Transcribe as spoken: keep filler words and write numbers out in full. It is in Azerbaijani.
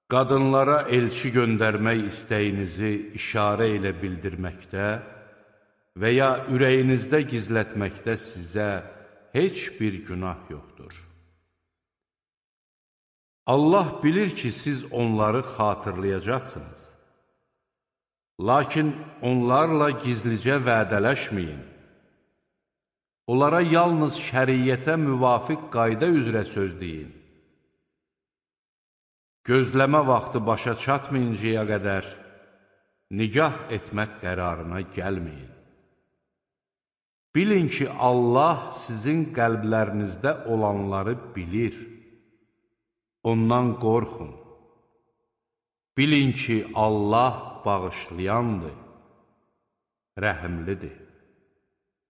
Qadınlara elçi göndərmək istəyinizi işarə ilə bildirməkdə və ya ürəyinizdə gizlətməkdə sizə heç bir günah yoxdur. Allah bilir ki, siz onları xatırlayacaqsınız. Lakin onlarla gizlicə vədələşməyin. Onlara yalnız şəriyyətə müvafiq qayda üzrə söz deyin. Gözləmə vaxtı başa çatmayıncaya qədər nikah etmək qərarına gəlməyin. Bilin ki, Allah sizin qəlblərinizdə olanları bilir. Ondan qorxun. Bilin ki, Allah bağışlayandır, rəhimlidir.